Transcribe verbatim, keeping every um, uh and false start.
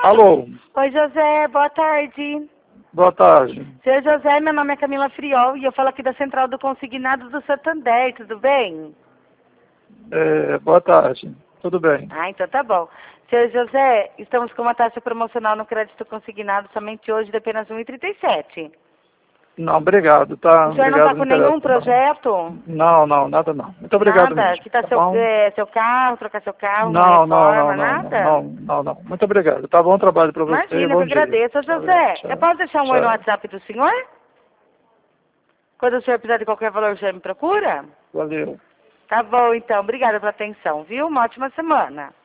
Alô, Oi, José, boa tarde. boa tarde. Seu José, meu nome é Camila Friol e eu falo aqui da Central do Consignado do Santander, tudo bem? É, boa tarde. Tudo bem? Ah, então tá bom. Seu José, estamos com uma taxa promocional no crédito consignado somente hoje de apenas um vírgula trinta e sete. Não, obrigado, tá? O senhor não está Obrigado, com não nenhum interessa, não. projeto? Não, não, nada não. Muito obrigado Nada? mesmo, Que tá tá seu, bom? é, seu carro, trocar seu carro, uma Não, não, não, reforma, não, não, nada? não, não, não. Muito obrigado. Tá bom trabalho para você, Imagina, que bom eu dia. agradeço. Ô, Tchau, José, eu tchau, posso deixar um oi no tchau. WhatsApp do senhor? Quando o senhor precisar de qualquer valor, o senhor me procura? Valeu. Tá bom, então. Obrigada pela atenção, viu? Uma ótima semana.